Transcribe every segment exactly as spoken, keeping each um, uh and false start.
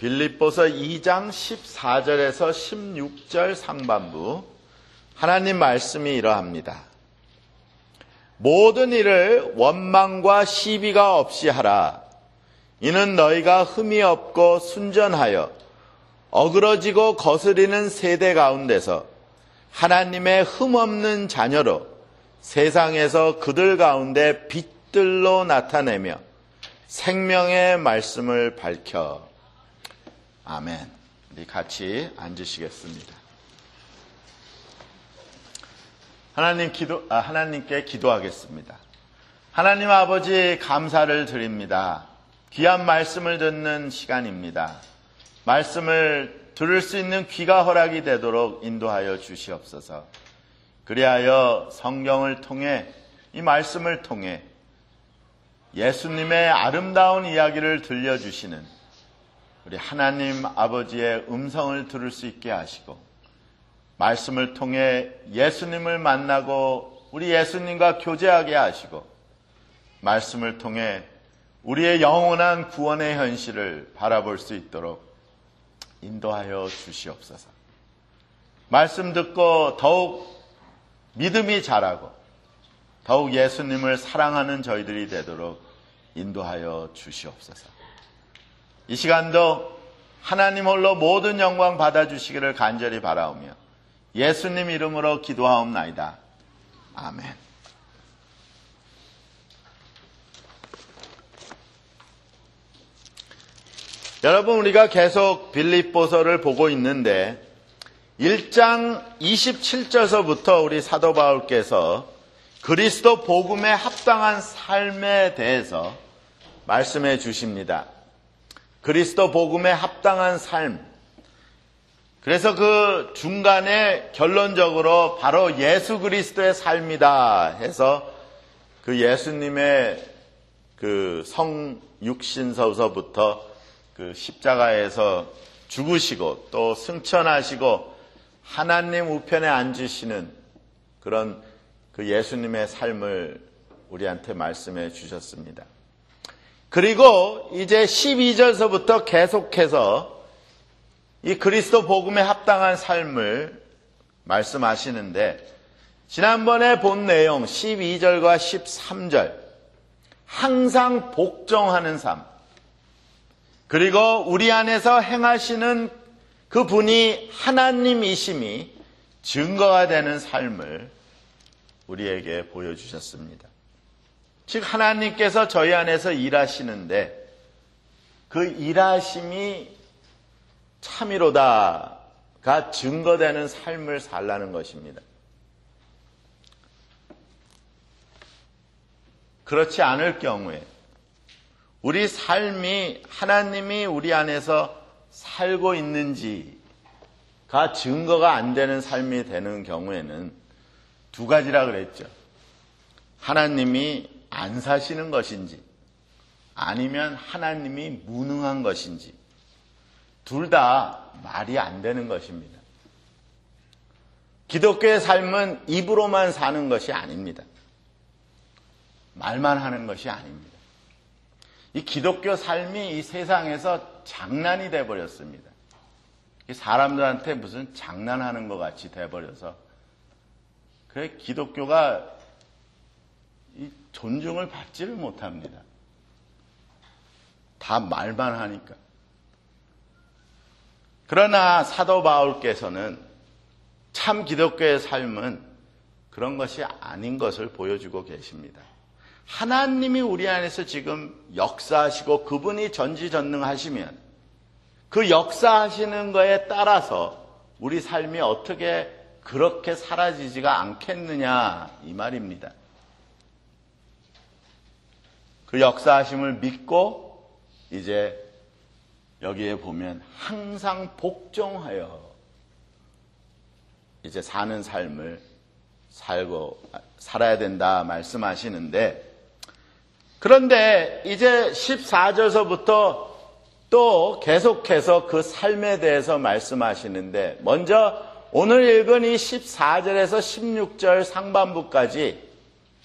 빌립보서 이 장 십사 절에서 십육 절 상반부 하나님 말씀이 이러합니다. 모든 일을 원망과 시비가 없이 하라. 이는 너희가 흠이 없고 순전하여 어그러지고 거스리는 세대 가운데서 하나님의 흠없는 자녀로 세상에서 그들 가운데 빛들로 나타내며 생명의 말씀을 밝혀. 아멘. 우리 같이 앉으시겠습니다. 하나님 기도, 아, 하나님께 기도하겠습니다. 하나님 아버지 감사를 드립니다. 귀한 말씀을 듣는 시간입니다. 말씀을 들을 수 있는 귀가 허락이 되도록 인도하여 주시옵소서. 그리하여 성경을 통해 이 말씀을 통해 예수님의 아름다운 이야기를 들려주시는 우리 하나님 아버지의 음성을 들을 수 있게 하시고 말씀을 통해 예수님을 만나고 우리 예수님과 교제하게 하시고 말씀을 통해 우리의 영원한 구원의 현실을 바라볼 수 있도록 인도하여 주시옵소서. 말씀 듣고 더욱 믿음이 자라고 더욱 예수님을 사랑하는 저희들이 되도록 인도하여 주시옵소서. 이 시간도 하나님 홀로 모든 영광 받아주시기를 간절히 바라오며 예수님 이름으로 기도하옵나이다. 아멘. 여러분, 우리가 계속 빌립보서를 보고 있는데 일 장 이십칠 절서부터 우리 사도 바울께서 그리스도 복음에 합당한 삶에 대해서 말씀해 주십니다. 그리스도 복음에 합당한 삶. 그래서 그 중간에 결론적으로 바로 예수 그리스도의 삶이다 해서 그 예수님의 그 성육신서부터 그 십자가에서 죽으시고 또 승천하시고 하나님 우편에 앉으시는 그런 그 예수님의 삶을 우리한테 말씀해 주셨습니다. 그리고 이제 십이 절서부터 계속해서 이 그리스도 복음에 합당한 삶을 말씀하시는데 지난번에 본 내용 십이 절과 십삼 절 항상 복종하는 삶 그리고 우리 안에서 행하시는 그 분이 하나님이심이 증거가 되는 삶을 우리에게 보여주셨습니다. 즉 하나님께서 저희 안에서 일하시는데 그 일하심이 참이로다가 증거되는 삶을 살라는 것입니다. 그렇지 않을 경우에 우리 삶이 하나님이 우리 안에서 살고 있는지가 증거가 안 되는 삶이 되는 경우에는 두 가지라 그랬죠. 하나님이 안 사시는 것인지 아니면 하나님이 무능한 것인지 둘 다 말이 안 되는 것입니다. 기독교의 삶은 입으로만 사는 것이 아닙니다. 말만 하는 것이 아닙니다. 이 기독교 삶이 이 세상에서 장난이 돼버렸습니다. 사람들한테 무슨 장난하는 것 같이 돼버려서 그래 기독교가 이 존중을 받지를 못합니다. 다 말만 하니까. 그러나 사도 바울께서는 참 기독교의 삶은 그런 것이 아닌 것을 보여주고 계십니다. 하나님이 우리 안에서 지금 역사하시고 그분이 전지전능하시면 그 역사하시는 거에 따라서 우리 삶이 어떻게 그렇게 사라지지가 않겠느냐 이 말입니다. 그 역사하심을 믿고 이제 여기에 보면 항상 복종하여 이제 사는 삶을 살고 살아야 된다 말씀하시는데 그런데 이제 십사 절서부터 또 계속해서 그 삶에 대해서 말씀하시는데 먼저 오늘 읽은 이 십사 절에서 십육 절 상반부까지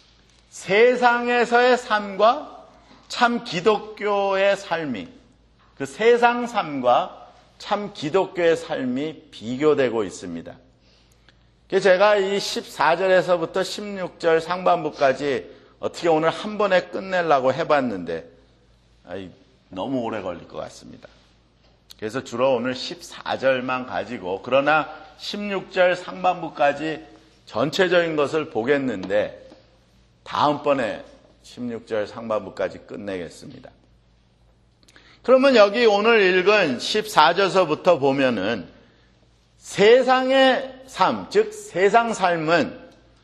세상에서의 삶과 참 기독교의 삶이 그 세상 삶과 참 기독교의 삶이 비교되고 있습니다. 제가 이 십사 절에서부터 십육 절 상반부까지 어떻게 오늘 한 번에 끝내려고 해봤는데 아이, 너무 오래 걸릴 것 같습니다. 그래서 주로 오늘 십사 절만 가지고 그러나 십육 절 상반부까지 전체적인 것을 보겠는데 다음번에 십육 절 상반부까지 끝내겠습니다. 그러면 여기 오늘 읽은 십사 절서부터 보면은 세상의 삶, 즉 세상 삶은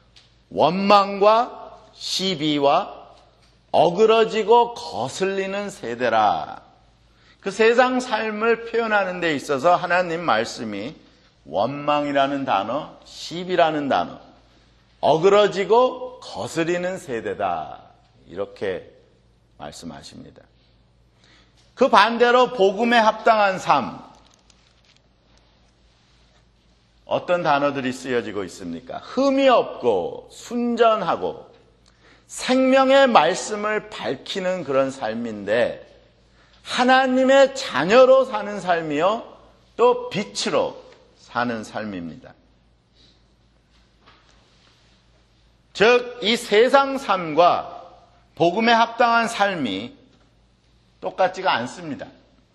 원망과 시비와 어그러지고 거슬리는 세대라. 그 세상 삶을 표현하는 데 있어서 하나님 말씀이 원망이라는 단어, 시비라는 단어, 어그러지고 거스리는 세대다. 이렇게 말씀하십니다. 그 반대로 복음에 합당한 삶, 어떤 단어들이 쓰여지고 있습니까? 흠이 없고 순전하고 생명의 말씀을 밝히는 그런 삶인데 하나님의 자녀로 사는 삶이요 또 빛으로 사는 삶입니다. 즉, 이 세상 삶과 복음에 합당한 삶이 똑같지가 않습니다.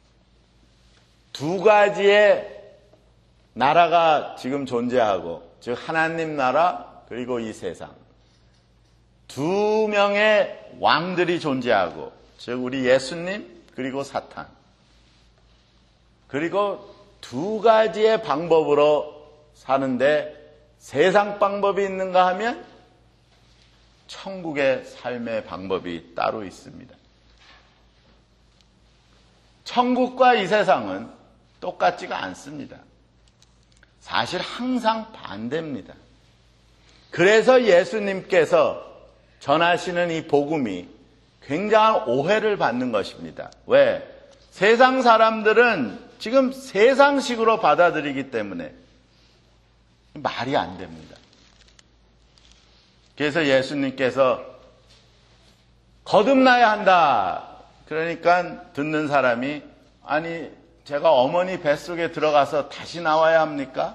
두 가지의 나라가 지금 존재하고, 즉 하나님 나라 그리고 이 세상. 두 명의 왕들이 존재하고, 즉 우리 예수님 그리고 사탄. 그리고 두 가지의 방법으로 사는데 세상 방법이 있는가 하면 천국의 삶의 방법이 따로 있습니다. 천국과 이 세상은 똑같지가 않습니다. 사실 항상 반대입니다. 그래서 예수님께서 전하시는 이 복음이 굉장한 오해를 받는 것입니다. 왜? 세상 사람들은 지금 세상식으로 받아들이기 때문에 말이 안 됩니다. 그래서 예수님께서 거듭나야 한다. 그러니까 듣는 사람이 아니 제가 어머니 뱃속에 들어가서 다시 나와야 합니까?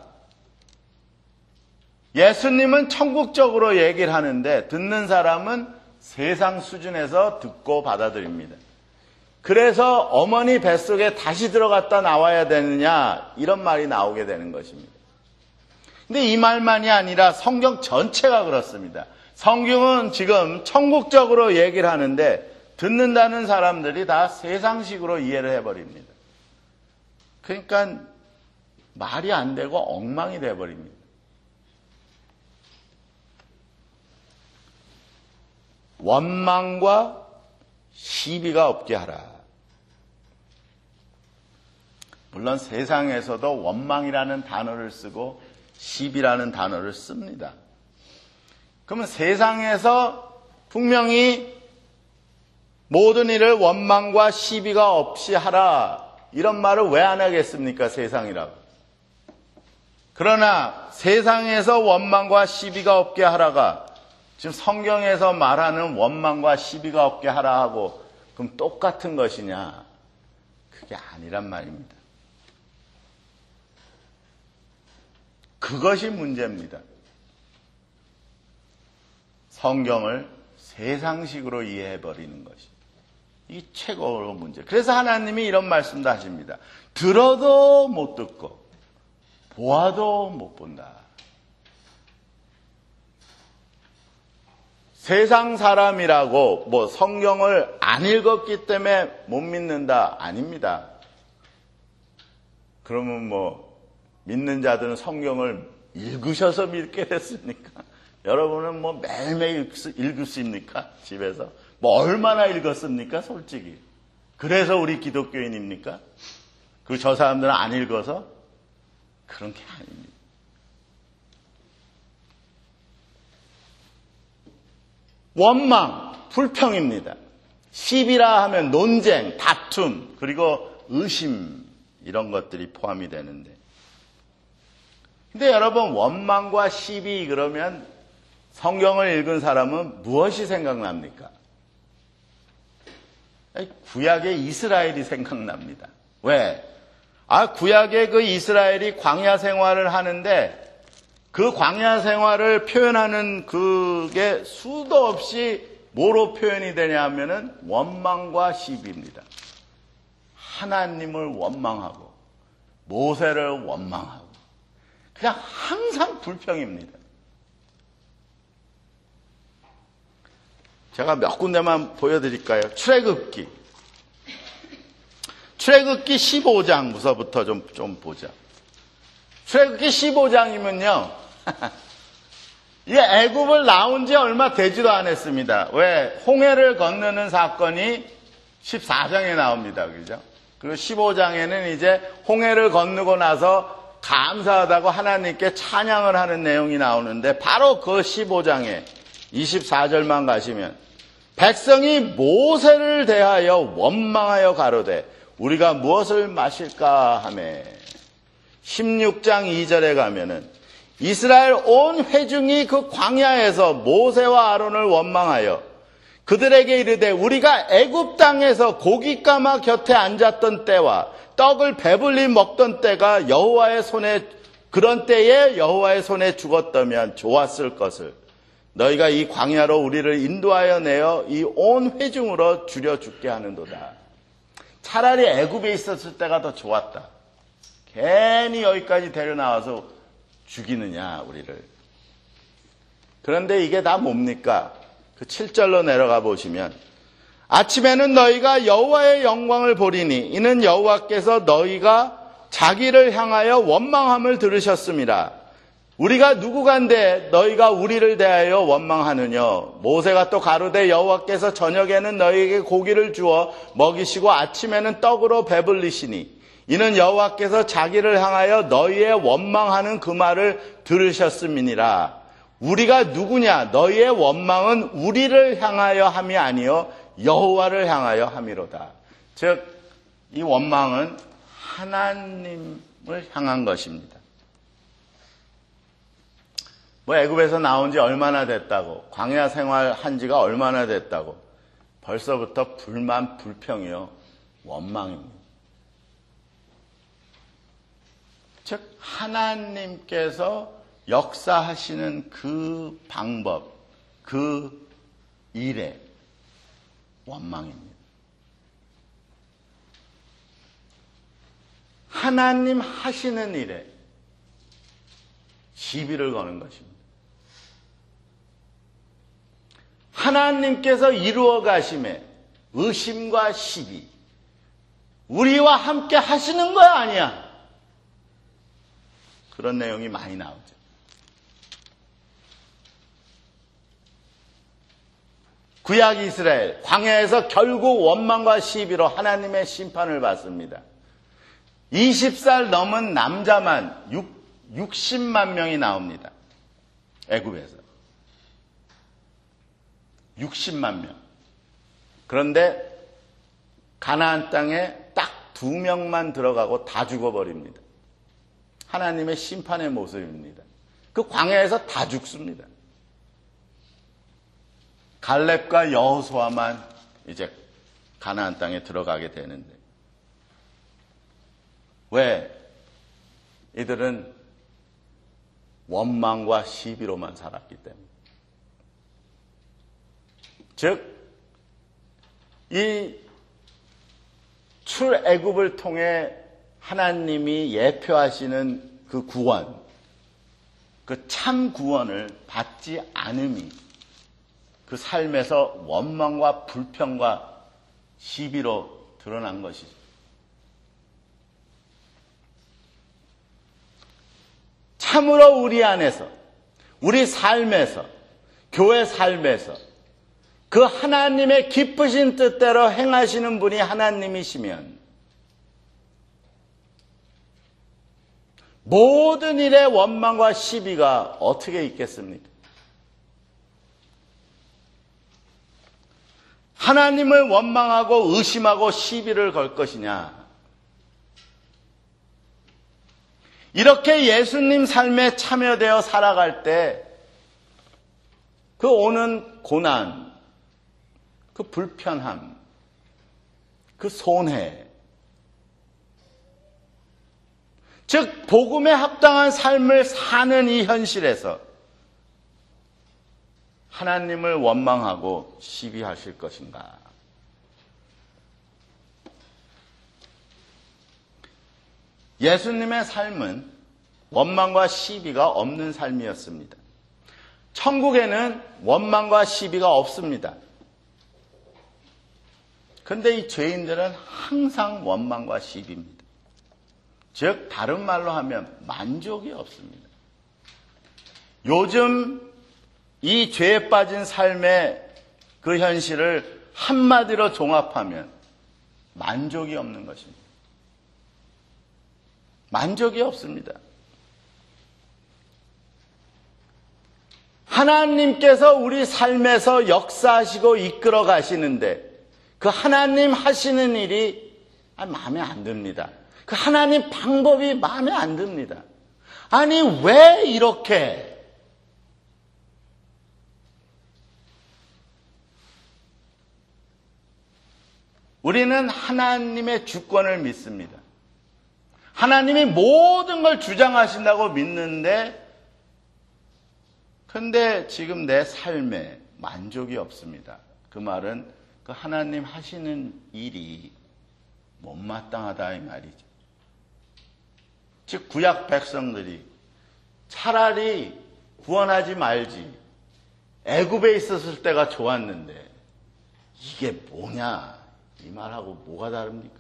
예수님은 천국적으로 얘기를 하는데 듣는 사람은 세상 수준에서 듣고 받아들입니다. 그래서 어머니 뱃속에 다시 들어갔다 나와야 되느냐 이런 말이 나오게 되는 것입니다. 근데 이 말만이 아니라 성경 전체가 그렇습니다. 성경은 지금 천국적으로 얘기를 하는데 듣는다는 사람들이 다 세상식으로 이해를 해버립니다. 그러니까 말이 안 되고 엉망이 돼버립니다. 원망과 시비가 없게 하라. 물론 세상에서도 원망이라는 단어를 쓰고 시비라는 단어를 씁니다. 그러면 세상에서 분명히 모든 일을 원망과 시비가 없이 하라. 이런 말을 왜 안 하겠습니까? 세상이라고. 그러나 세상에서 원망과 시비가 없게 하라가 지금 성경에서 말하는 원망과 시비가 없게 하라 하고 그럼 똑같은 것이냐? 그게 아니란 말입니다. 그것이 문제입니다. 성경을 세상식으로 이해해버리는 것이. 이 최고로 문제. 그래서 하나님이 이런 말씀도 하십니다. 들어도 못 듣고 보아도 못 본다. 세상 사람이라고 뭐 성경을 안 읽었기 때문에 못 믿는다. 아닙니다. 그러면 뭐 믿는 자들은 성경을 읽으셔서 믿게 됐습니까? 여러분은 뭐 매일매일 읽으십니까? 집에서? 뭐 얼마나 읽었습니까? 솔직히. 그래서 우리 기독교인입니까? 그 저 사람들은 안 읽어서? 그런 게 아닙니다. 원망, 불평입니다. 시비라 하면 논쟁, 다툼, 그리고 의심 이런 것들이 포함이 되는데 근데 여러분 원망과 시비 그러면 성경을 읽은 사람은 무엇이 생각납니까? 구약의 이스라엘이 생각납니다. 왜? 아, 구약의 그 이스라엘이 광야 생활을 하는데 그 광야 생활을 표현하는 그게 수도 없이 뭐로 표현이 되냐 하면은 원망과 시비입니다. 하나님을 원망하고 모세를 원망하고 그냥 항상 불평입니다. 제가 몇 군데만 보여드릴까요? 출애굽기. 출애굽기 십오 장부터 좀, 좀 보자. 출애굽기 십오 장이면요. 이 애굽을 나온 지 얼마 되지도 않았습니다. 왜? 홍해를 건너는 사건이 십사 장에 나옵니다. 그죠? 그리고 십오 장에는 이제 홍해를 건너고 나서 감사하다고 하나님께 찬양을 하는 내용이 나오는데 바로 그 십오 장에 이십사 절만 가시면 백성이 모세를 대하여 원망하여 가로되 우리가 무엇을 마실까 하매 십육 장 이 절에 가면은 이스라엘 온 회중이 그 광야에서 모세와 아론을 원망하여 그들에게 이르되 우리가 애굽 땅에서 고깃가마 곁에 앉았던 때와 떡을 배불리 먹던 때가 여호와의 손에 그런 때에 여호와의 손에 죽었다면 좋았을 것을 너희가 이 광야로 우리를 인도하여 내어 이 온 회중으로 줄여 죽게 하는도다. 차라리 애굽에 있었을 때가 더 좋았다. 괜히 여기까지 데려 나와서 죽이느냐 우리를. 그런데 이게 다 뭡니까? 그 칠 절로 내려가 보시면 아침에는 너희가 여호와의 영광을 보리니 이는 여호와께서 너희가 자기를 향하여 원망함을 들으셨습니다. 우리가 누구간데 너희가 우리를 대하여 원망하느냐. 모세가 또 가로되 여호와께서 저녁에는 너희에게 고기를 주어 먹이시고 아침에는 떡으로 배불리시니 이는 여호와께서 자기를 향하여 너희의 원망하는 그 말을 들으셨음이니라. 우리가 누구냐? 너희의 원망은 우리를 향하여 함이 아니요 여호와를 향하여 함이로다. 즉 이 원망은 하나님을 향한 것입니다. 뭐 애굽에서 나온 지 얼마나 됐다고, 광야 생활한 지가 얼마나 됐다고 벌써부터 불만, 불평이요 원망입니다. 즉 하나님께서 역사하시는 그 방법, 그 일에 원망입니다. 하나님 하시는 일에 시비를 거는 것입니다. 하나님께서 이루어 가심에 의심과 시비, 우리와 함께 하시는 거야 아니야? 그런 내용이 많이 나오죠. 구약 이스라엘 광야에서 결국 원망과 시비로 하나님의 심판을 받습니다. 이십 살 넘은 남자만 육십만 명이 나옵니다. 애굽에서 육십만 명. 그런데 가나안 땅에 딱 두 명만 들어가고 다 죽어버립니다. 하나님의 심판의 모습입니다. 그 광야에서 다 죽습니다. 갈렙과 여호수아만 이제 가나안 땅에 들어가게 되는데 왜? 이들은 원망과 시비로만 살았기 때문에. 즉, 이 출애굽을 통해 하나님이 예표하시는 그 구원, 그 참 구원을 받지 않음이 그 삶에서 원망과 불평과 시비로 드러난 것이죠. 참으로 우리 안에서, 우리 삶에서, 교회 삶에서 그 하나님의 기쁘신 뜻대로 행하시는 분이 하나님이시면 모든 일에 원망과 시비가 어떻게 있겠습니까? 하나님을 원망하고 의심하고 시비를 걸 것이냐? 이렇게 예수님 삶에 참여되어 살아갈 때 그 오는 고난, 그 불편함, 그 손해, 즉 복음에 합당한 삶을 사는 이 현실에서 하나님을 원망하고 시비하실 것인가? 예수님의 삶은 원망과 시비가 없는 삶이었습니다. 천국에는 원망과 시비가 없습니다. 그런데 이 죄인들은 항상 원망과 시비입니다. 즉 다른 말로 하면 만족이 없습니다. 요즘 이 죄에 빠진 삶의 그 현실을 한마디로 종합하면 만족이 없는 것입니다. 만족이 없습니다. 하나님께서 우리 삶에서 역사하시고 이끌어 가시는데 그 하나님 하시는 일이 마음에 안 듭니다. 그 하나님 방법이 마음에 안 듭니다. 아니 왜 이렇게 우리는 하나님의 주권을 믿습니다. 하나님이 모든 걸 주장하신다고 믿는데 근데 지금 내 삶에 만족이 없습니다. 그 말은 그 하나님 하시는 일이 못마땅하다 이 말이죠. 즉 구약 백성들이 차라리 구원하지 말지 애굽에 있었을 때가 좋았는데 이게 뭐냐 이 말하고 뭐가 다릅니까?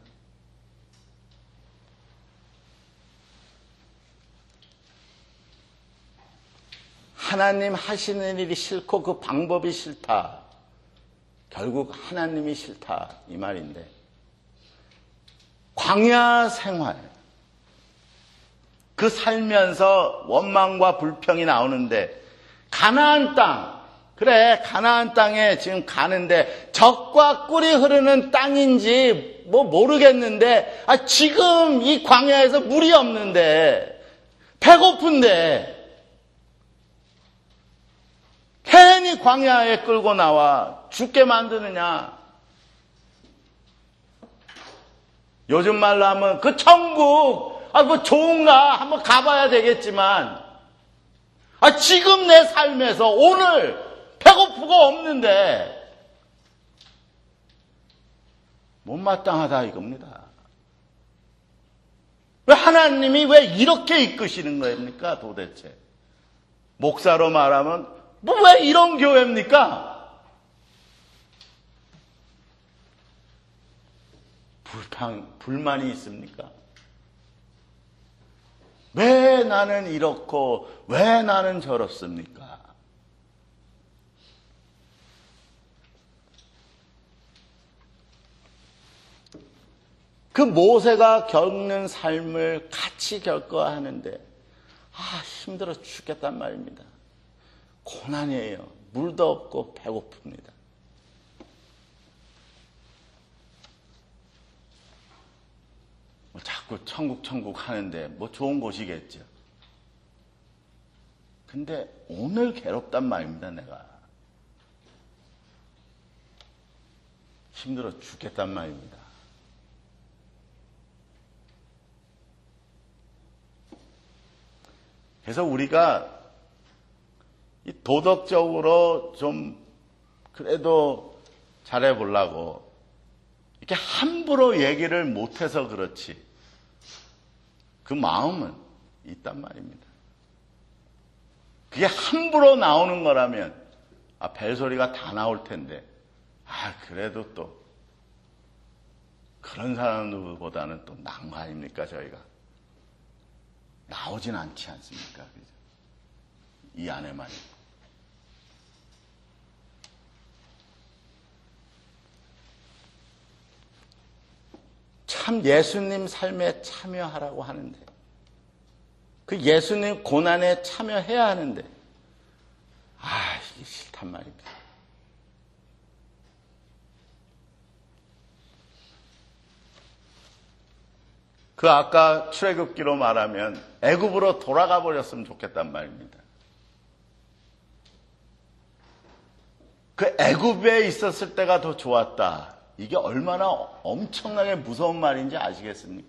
하나님 하시는 일이 싫고 그 방법이 싫다. 결국 하나님이 싫다 이 말인데 광야 생활 그 살면서 원망과 불평이 나오는데 가나안 땅 그래 가나안 땅에 지금 가는데 젖과 꿀이 흐르는 땅인지 뭐 모르겠는데 아 지금 이 광야에서 물이 없는데 배고픈데 괜히 광야에 끌고 나와 죽게 만드느냐. 요즘 말로 하면 그 천국 아 뭐 좋은가 한번 가봐야 되겠지만 아 지금 내 삶에서 오늘 배고프고 없는데 못마땅하다 이겁니다. 왜 하나님이 왜 이렇게 이끄시는 겁니까 도대체? 목사로 말하면 뭐 왜 이런 교회입니까? 불평, 불만이 있습니까? 왜 나는 이렇고 왜 나는 저렇습니까? 그 모세가 겪는 삶을 같이 겪어야 하는데 아 힘들어 죽겠단 말입니다. 고난이에요. 물도 없고 배고픕니다. 뭐 자꾸 천국 천국 하는데 뭐 좋은 곳이겠죠. 근데 오늘 괴롭단 말입니다. 내가 힘들어 죽겠단 말입니다. 그래서 우리가 이 도덕적으로 좀 그래도 잘해보려고 이렇게 함부로 얘기를 못해서 그렇지 그 마음은 있단 말입니다. 그게 함부로 나오는 거라면 아, 벨소리가 다 나올 텐데 아 그래도 또 그런 사람들보다는 또 나은 거 아닙니까 저희가 나오진 않지 않습니까? 이 안에만 있고. 참 예수님 삶에 참여하라고 하는데 그 예수님 고난에 참여해야 하는데 아 이게 싫단 말입니다. 그 아까 출애굽기로 말하면 애굽으로 돌아가 버렸으면 좋겠단 말입니다. 그 애굽에 있었을 때가 더 좋았다. 이게 얼마나 엄청나게 무서운 말인지 아시겠습니까?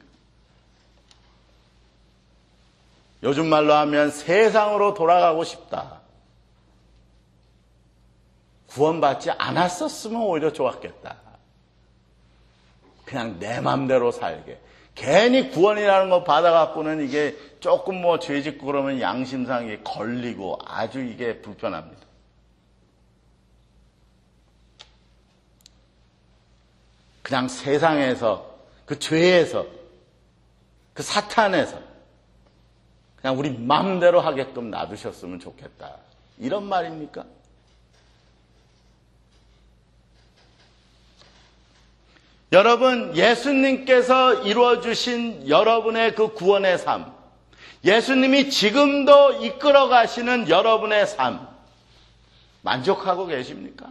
요즘 말로 하면 세상으로 돌아가고 싶다. 구원받지 않았었으면 오히려 좋았겠다. 그냥 내 맘대로 살게. 괜히 구원이라는 거 받아갖고는 이게 조금 뭐 죄 짓고 그러면 양심상에 걸리고 아주 이게 불편합니다. 그냥 세상에서, 그 죄에서, 그 사탄에서 그냥 우리 마음대로 하게끔 놔두셨으면 좋겠다. 이런 말입니까? 여러분, 예수님께서 이루어주신 여러분의 그 구원의 삶, 예수님이 지금도 이끌어 가시는 여러분의 삶, 만족하고 계십니까?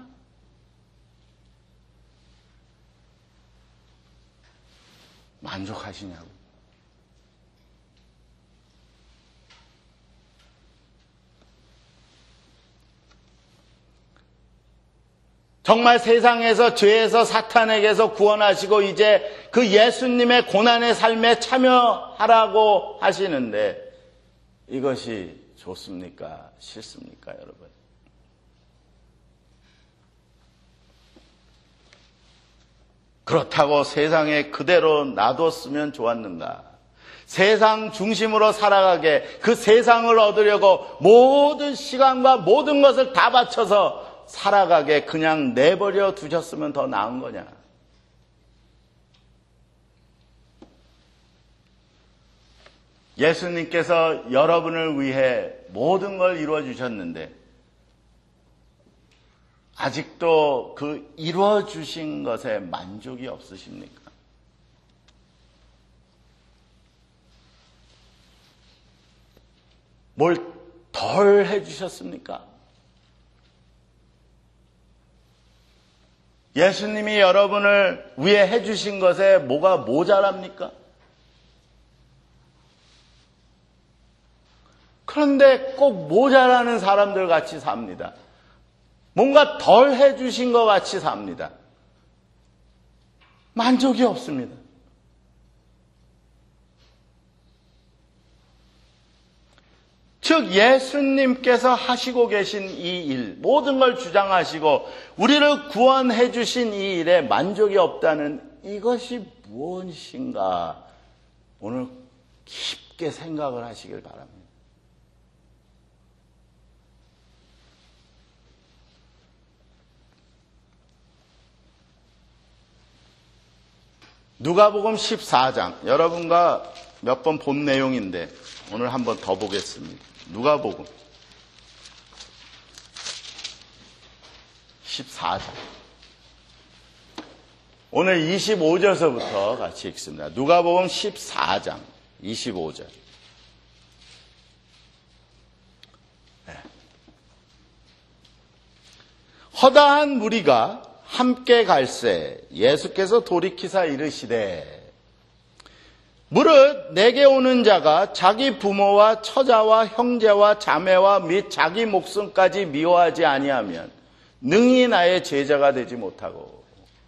만족하시냐고. 정말 세상에서 죄에서 사탄에게서 구원하시고 이제 그 예수님의 고난의 삶에 참여하라고 하시는데 이것이 좋습니까? 싫습니까, 여러분? 그렇다고 세상에 그대로 놔뒀으면 좋았는가? 세상 중심으로 살아가게 그 세상을 얻으려고 모든 시간과 모든 것을 다 바쳐서 살아가게 그냥 내버려 두셨으면 더 나은 거냐? 예수님께서 여러분을 위해 모든 걸 이루어 주셨는데 아직도 그 이루어 주신 것에 만족이 없으십니까? 뭘 덜 해주셨습니까? 예수님이 여러분을 위해 해주신 것에 뭐가 모자랍니까? 그런데 꼭 모자라는 사람들 같이 삽니다. 뭔가 덜 해주신 것 같이 삽니다. 만족이 없습니다. 즉 예수님께서 하시고 계신 이 일, 모든 걸 주장하시고 우리를 구원해 주신 이 일에 만족이 없다는 이것이 무엇인가 오늘 깊게 생각을 하시길 바랍니다. 누가복음 십사 장, 여러분과 몇 번 본 내용인데 오늘 한번 더 보겠습니다. 누가복음 십사 장. 오늘 이십오 절서부터 같이 읽습니다. 누가복음 십사 장 이십오 절. 네. 허다한 무리가 함께 갈새 예수께서 돌이키사 이르시되 무릇 내게 오는 자가 자기 부모와 처자와 형제와 자매와 및 자기 목숨까지 미워하지 아니하면 능히 나의 제자가 되지 못하고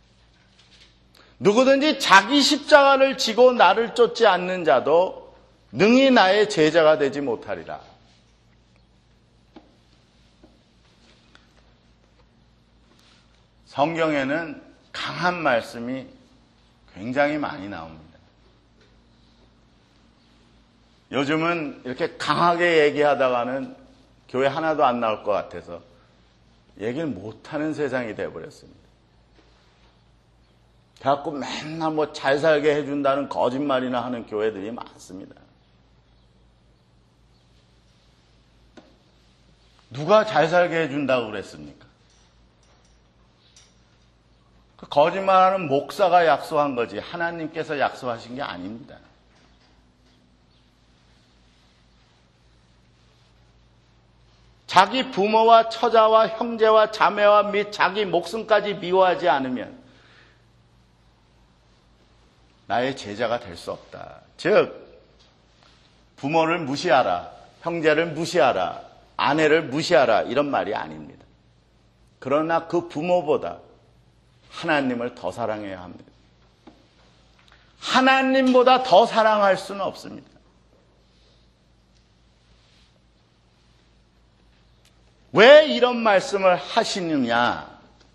누구든지 자기 십자가를 지고 나를 쫓지 않는 자도 능히 나의 제자가 되지 못하리라. 성경에는 강한 말씀이 굉장히 많이 나옵니다. 요즘은 이렇게 강하게 얘기하다가는 교회 하나도 안 나올 것 같아서 얘기를 못하는 세상이 되어버렸습니다. 그래갖고 맨날 뭐 잘 살게 해준다는 거짓말이나 하는 교회들이 많습니다. 누가 잘 살게 해준다고 그랬습니까? 그 거짓말하는 목사가 약속한 거지 하나님께서 약속하신 게 아닙니다. 자기 부모와 처자와 형제와 자매와 및 자기 목숨까지 미워하지 않으면 나의 제자가 될 수 없다. 즉 부모를 무시하라, 형제를 무시하라, 아내를 무시하라 이런 말이 아닙니다. 그러나 그 부모보다 하나님을 더 사랑해야 합니다. 하나님보다 더 사랑할 수는 없습니다. 왜 이런 말씀을 하시느냐?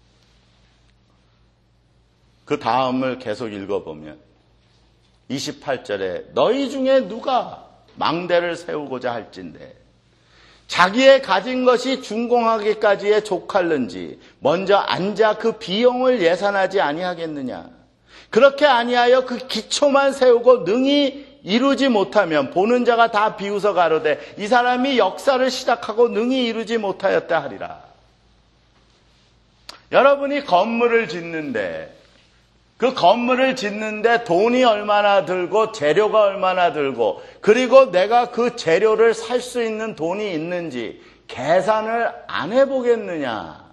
그 다음을 계속 읽어보면 이십팔 절에 너희 중에 누가 망대를 세우고자 할진대 자기의 가진 것이 준공하기까지에 족할는지 먼저 앉아 그 비용을 예산하지 아니하겠느냐. 그렇게 아니하여 그 기초만 세우고 능히 이루지 못하면 보는 자가 다 비웃어 가로되 이 사람이 역사를 시작하고 능히 이루지 못하였다 하리라. 여러분이 건물을 짓는데 그 건물을 짓는데 돈이 얼마나 들고 재료가 얼마나 들고 그리고 내가 그 재료를 살 수 있는 돈이 있는지 계산을 안 해보겠느냐.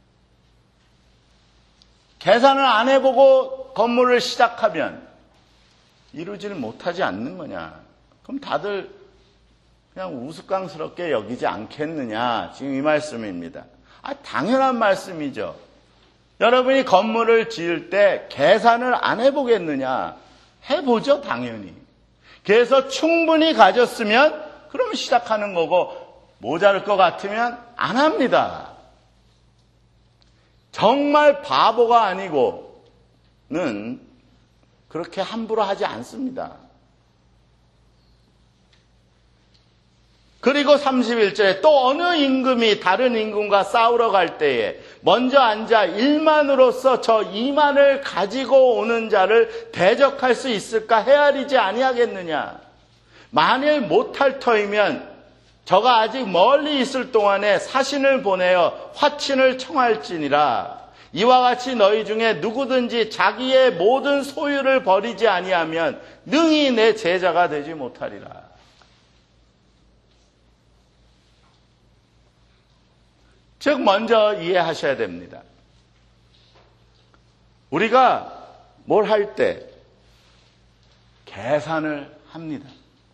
계산을 안 해보고 건물을 시작하면 이루지를 못하지 않는 거냐. 그럼 다들 그냥 우스꽝스럽게 여기지 않겠느냐. 지금 이 말씀입니다. 아, 당연한 말씀이죠. 여러분이 건물을 지을 때 계산을 안 해보겠느냐? 해보죠, 당연히. 그래서 충분히 가졌으면 그러면 시작하는 거고 모자랄 것 같으면 안 합니다. 정말 바보가 아니고는 그렇게 함부로 하지 않습니다. 그리고 삼십일 절에 또 어느 임금이 다른 임금과 싸우러 갈 때에 먼저 앉아 일만으로서 저 이만을 가지고 오는 자를 대적할 수 있을까 헤아리지 아니하겠느냐. 만일 못할 터이면 저가 아직 멀리 있을 동안에 사신을 보내어 화친을 청할지니라. 이와 같이 너희 중에 누구든지 자기의 모든 소유를 버리지 아니하면 능히 내 제자가 되지 못하리라. 즉 먼저 이해하셔야 됩니다. 우리가 뭘 할 때 계산을 합니다.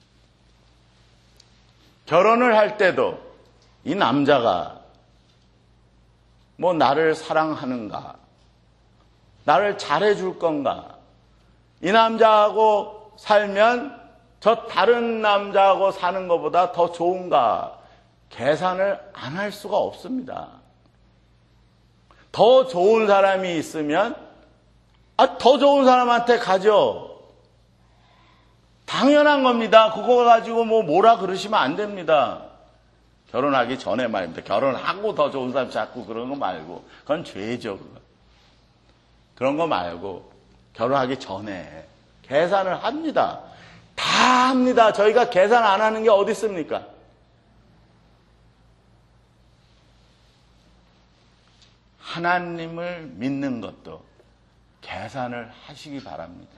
결혼을 할 때도 이 남자가 뭐 나를 사랑하는가, 나를 잘해줄 건가, 이 남자하고 살면 저 다른 남자하고 사는 것보다 더 좋은가, 계산을 안 할 수가 없습니다. 더 좋은 사람이 있으면 아, 더 좋은 사람한테 가죠. 당연한 겁니다. 그거 가지고 뭐 뭐라 그러시면 안 됩니다. 결혼하기 전에 말입니다. 결혼하고 더 좋은 사람 찾고 그런 거 말고 그건 죄죠. 그거. 그런 거 말고 결혼하기 전에 계산을 합니다. 다 합니다. 저희가 계산 안 하는 게 어디 있습니까? 하나님을 믿는 것도 계산을 하시기 바랍니다.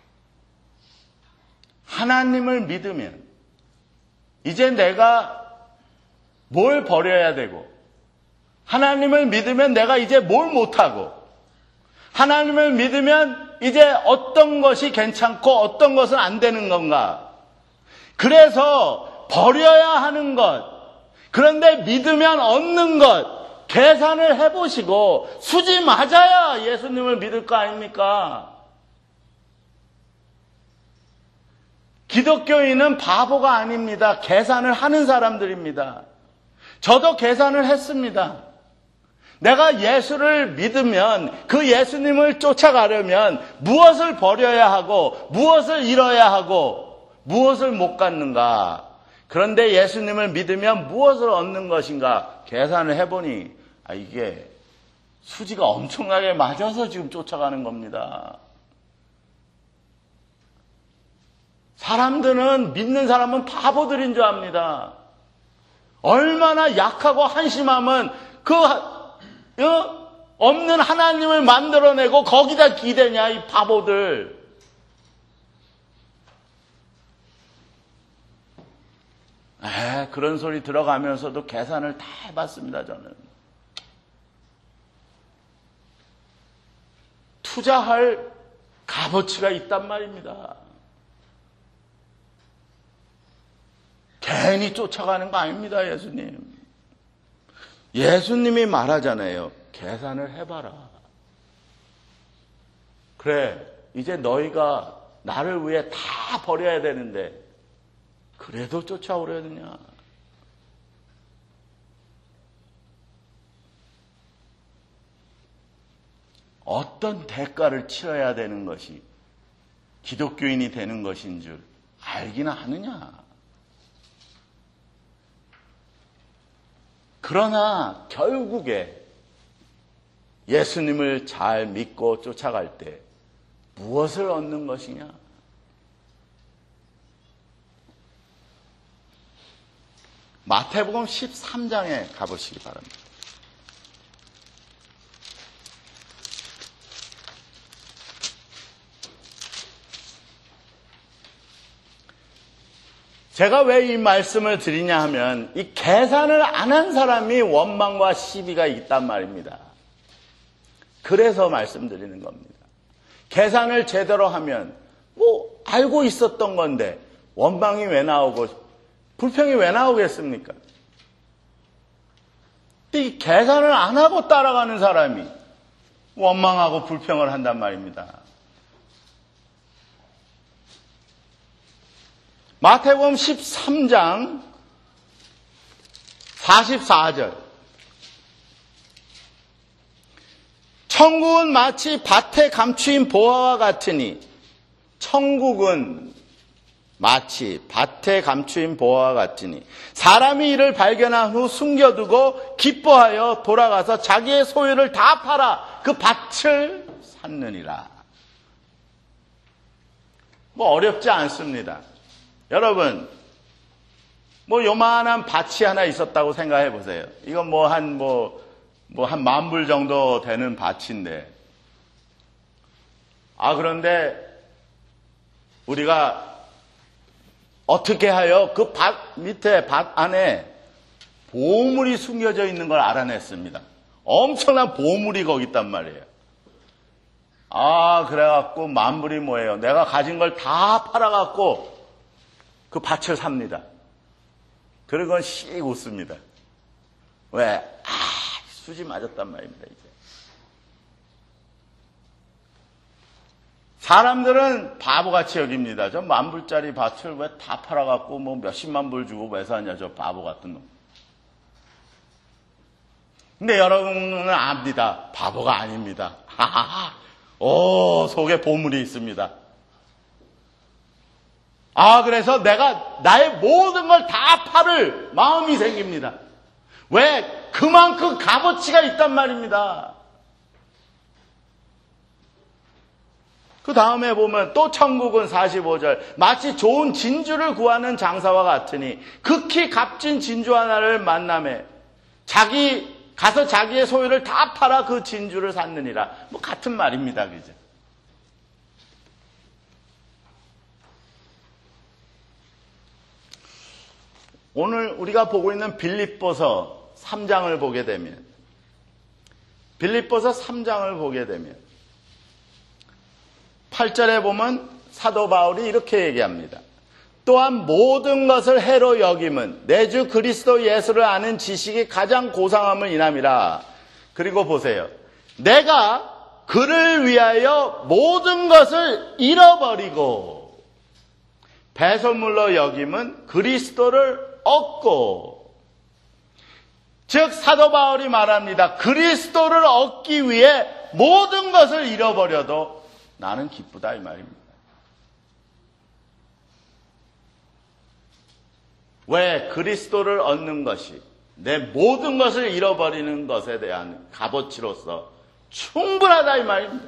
하나님을 믿으면 이제 내가 뭘 버려야 되고, 하나님을 믿으면 내가 이제 뭘 못하고, 하나님을 믿으면 이제 어떤 것이 괜찮고 어떤 것은 안 되는 건가. 그래서 버려야 하는 것, 그런데 믿으면 얻는 것, 계산을 해보시고 수지 맞아야 예수님을 믿을 거 아닙니까? 기독교인은 바보가 아닙니다. 계산을 하는 사람들입니다. 저도 계산을 했습니다. 내가 예수를 믿으면 그 예수님을 쫓아가려면 무엇을 버려야 하고 무엇을 잃어야 하고 무엇을 못 갖는가. 그런데 예수님을 믿으면 무엇을 얻는 것인가 계산을 해보니 아, 이게 수지가 엄청나게 맞아서 지금 쫓아가는 겁니다. 사람들은 믿는 사람은 바보들인 줄 압니다. 얼마나 약하고 한심하면 그 어? 없는 하나님을 만들어내고 거기다 기대냐 이 바보들. 에, 그런 소리 들어가면서도 계산을 다 해봤습니다. 저는. 투자할 값어치가 있단 말입니다. 괜히 쫓아가는 거 아닙니다. 예수님. 예수님이 말하잖아요. 계산을 해봐라. 그래, 이제 너희가 나를 위해 다 버려야 되는데 그래도 쫓아오려느냐? 어떤 대가를 치러야 되는 것이 기독교인이 되는 것인 줄 알기나 하느냐? 그러나 결국에 예수님을 잘 믿고 쫓아갈 때 무엇을 얻는 것이냐? 마태복음 십삼 장에 가보시기 바랍니다. 제가 왜 이 말씀을 드리냐 하면 이 계산을 안 한 사람이 원망과 시비가 있단 말입니다. 그래서 말씀드리는 겁니다. 계산을 제대로 하면 뭐 알고 있었던 건데 원망이 왜 나오고 불평이 왜 나오겠습니까? 이 계산을 안 하고 따라가는 사람이 원망하고 불평을 한단 말입니다. 마태복음 십삼 장 사십사 절. 천국은 마치 밭에 감추인 보화와 같으니 천국은 마치 밭에 감추인 보화와 같으니 사람이 이를 발견한 후 숨겨두고 기뻐하여 돌아가서 자기의 소유를 다 팔아 그 밭을 샀느니라. 뭐 어렵지 않습니다. 여러분, 뭐 요만한 밭이 하나 있었다고 생각해 보세요. 이건 뭐 한 뭐 뭐 한 만 불 정도 되는 밭인데, 아 그런데 우리가 어떻게 하여 그 밭 밑에 밭 안에 보물이 숨겨져 있는 걸 알아냈습니다. 엄청난 보물이 거기 있단 말이에요. 아 그래갖고 만 불이 뭐예요? 내가 가진 걸 다 팔아갖고 그 밭을 삽니다. 그러곤 씩 웃습니다. 왜? 아, 수지 맞았단 말입니다, 이제. 사람들은 바보같이 여깁니다. 저 만불짜리 밭을 왜 다 팔아갖고 뭐 몇십만 불 주고 왜 사냐, 저 바보 같은 놈. 근데 여러분은 압니다. 바보가 아닙니다. 하하하. 오, 속에 보물이 있습니다. 아, 그래서 내가 나의 모든 걸 다 팔을 마음이 생깁니다. 왜? 그만큼 값어치가 있단 말입니다. 그 다음에 보면 또 천국은 사십오 절. 마치 좋은 진주를 구하는 장사와 같으니 극히 값진 진주 하나를 만남에 자기, 가서 자기의 소유를 다 팔아 그 진주를 샀느니라. 뭐 같은 말입니다. 그죠? 오늘 우리가 보고 있는 빌립보서 삼 장을 보게 되면 빌립보서 삼 장을 보게 되면 팔 절에 보면 사도 바울이 이렇게 얘기합니다. 또한 모든 것을 해로 여김은 내 주 그리스도 예수를 아는 지식이 가장 고상함을 인함이라. 그리고 보세요. 내가 그를 위하여 모든 것을 잃어버리고 배설물로 여김은 그리스도를 얻고, 즉 사도 바울이 말합니다. 그리스도를 얻기 위해 모든 것을 잃어버려도 나는 기쁘다 이 말입니다. 왜? 그리스도를 얻는 것이 내 모든 것을 잃어버리는 것에 대한 값어치로서 충분하다 이 말입니다.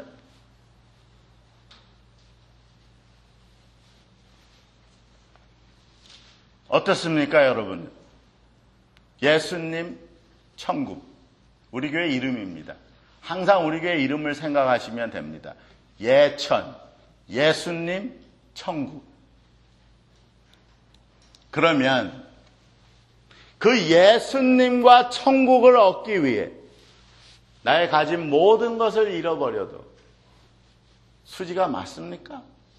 어떻습니까, 여러분? 예수님 천국, 우리 교회 이름입니다. 항상 우리 교회 이름을 생각하시면 됩니다. 예천, 예수님 천국. 그러면 그 예수님과 천국을 얻기 위해 나의 가진 모든 것을 잃어버려도 수지가 맞습니까?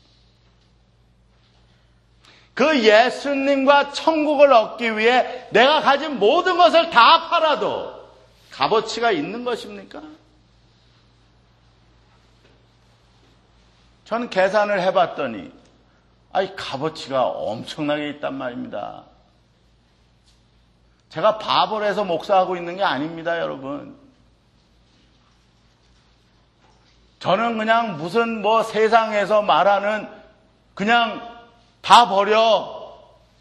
그 예수님과 천국을 얻기 위해 내가 가진 모든 것을 다 팔아도 값어치가 있는 것입니까? 저는 계산을 해봤더니 아이 값어치가 엄청나게 있단 말입니다. 제가 바보를 해서 목사하고 있는 게 아닙니다, 여러분. 저는 그냥 무슨 뭐 세상에서 말하는 그냥 다 버려.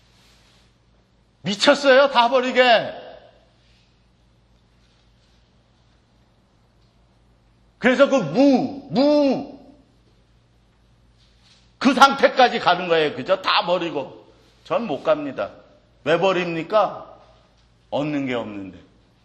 미쳤어요, 다 버리게. 그래서 그 무, 무, 그 상태까지 가는 거예요. 그죠? 다 버리고. 전 못 갑니다. 왜 버립니까? 얻는 게 없는데.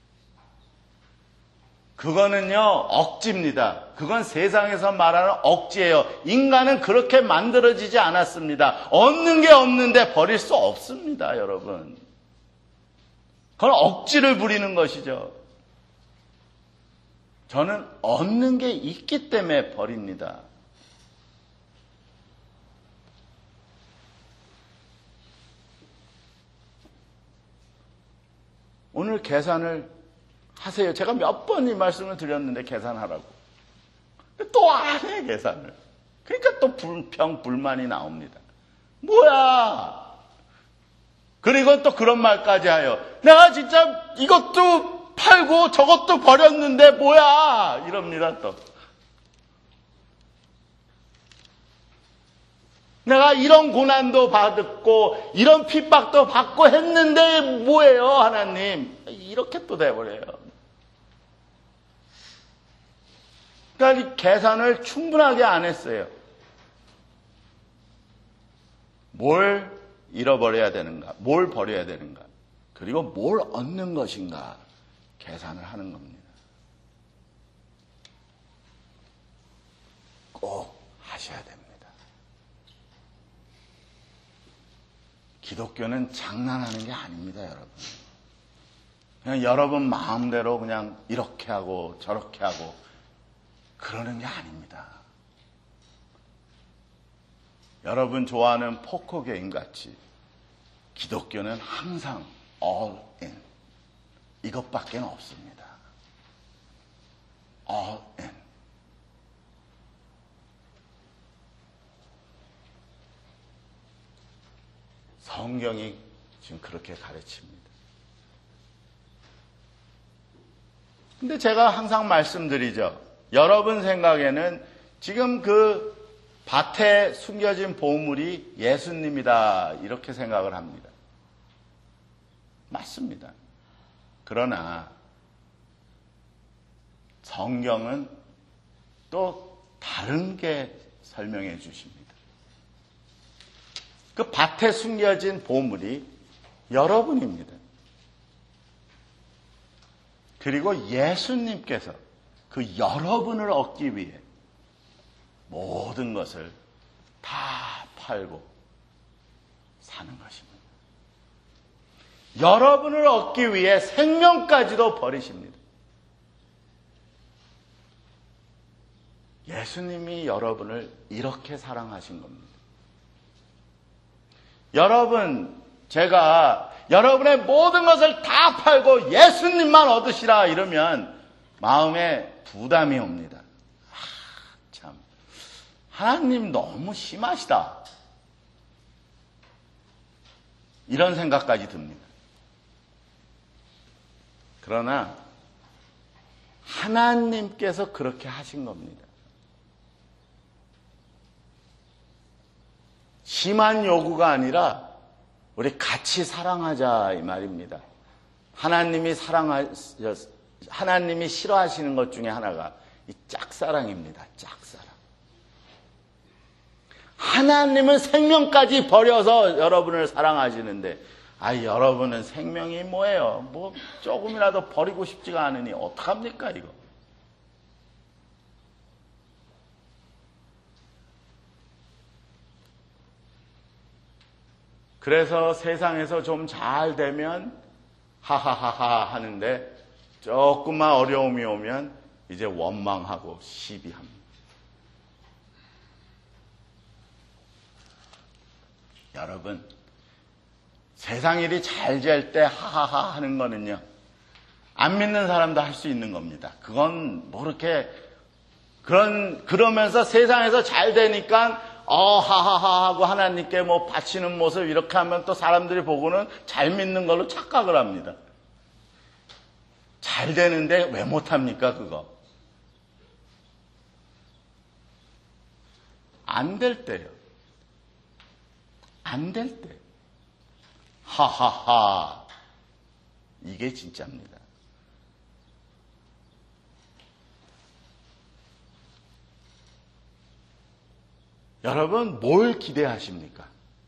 그거는요, 억지입니다. 그건 세상에서 말하는 억지예요. 인간은 그렇게 만들어지지 않았습니다. 얻는 게 없는데 버릴 수 없습니다, 여러분. 그건 억지를 부리는 것이죠. 저는 얻는 게 있기 때문에 버립니다. 오늘 계산을 하세요. 제가 몇 번 이 말씀을 드렸는데 계산하라고. 또 안 해, 계산을. 그러니까 또 불평, 불만이 나옵니다. 뭐야? 그리고 또 그런 말까지 해요. 내가 진짜 이것도 팔고 저것도 버렸는데 뭐야? 이럽니다, 또. 내가 이런 고난도 받았고 이런 핍박도 받고 했는데 뭐예요, 하나님? 이렇게 또 돼버려요. 그러니까 이 계산을 충분하게 안 했어요. 뭘 잃어버려야 되는가? 뭘 버려야 되는가? 그리고 뭘 얻는 것인가? 계산을 하는 겁니다. 꼭 하셔야 됩니다. 기독교는 장난하는 게 아닙니다, 여러분. 그냥 여러분 마음대로 그냥 이렇게 하고 저렇게 하고 그러는 게 아닙니다. 여러분 좋아하는 포커 게임 같이 기독교는 항상 all in. 이것밖에 없습니다. all in. 성경이 지금 그렇게 가르칩니다. 근데 제가 항상 말씀드리죠. 여러분 생각에는 지금 그 밭에 숨겨진 보물이 예수님이다 이렇게 생각을 합니다. 맞습니다. 그러나 성경은 또 다른 게 설명해 주십니다. 그 밭에 숨겨진 보물이 여러분입니다. 그리고 예수님께서 그 여러분을 얻기 위해 모든 것을 다 팔고 사는 것입니다. 여러분을 얻기 위해 생명까지도 버리십니다. 예수님이 여러분을 이렇게 사랑하신 겁니다. 여러분, 제가 여러분의 모든 것을 다 팔고 예수님만 얻으시라 이러면 마음에 부담이 옵니다. 아, 참, 하나님 너무 심하시다. 이런 생각까지 듭니다. 그러나 하나님께서 그렇게 하신 겁니다. 심한 요구가 아니라 우리 같이 사랑하자 이 말입니다. 하나님이 사랑하 하나님이 싫어하시는 것 중에 하나가 이 짝사랑입니다. 짝사랑. 하나님은 생명까지 버려서 여러분을 사랑하시는데 아 여러분은 생명이 뭐예요? 뭐 조금이라도 버리고 싶지가 않으니 어떡합니까 이거? 그래서 세상에서 좀 잘 되면 하하하하 하는데 조금만 어려움이 오면 이제 원망하고 시비합니다. 여러분, 세상 일이 잘 될 때 하하하 하는 거는요, 안 믿는 사람도 할 수 있는 겁니다. 그건 뭐 그렇게 그런, 그러면서 세상에서 잘 되니까, 어, 하하하 하고 하나님께 뭐 바치는 모습 이렇게 하면 또 사람들이 보고는 잘 믿는 걸로 착각을 합니다. 잘 되는데 왜 못합니까, 그거? 안 될 때요. 안 될 때. 하하하. 이게 진짜입니다. 여러분, 뭘 기대하십니까?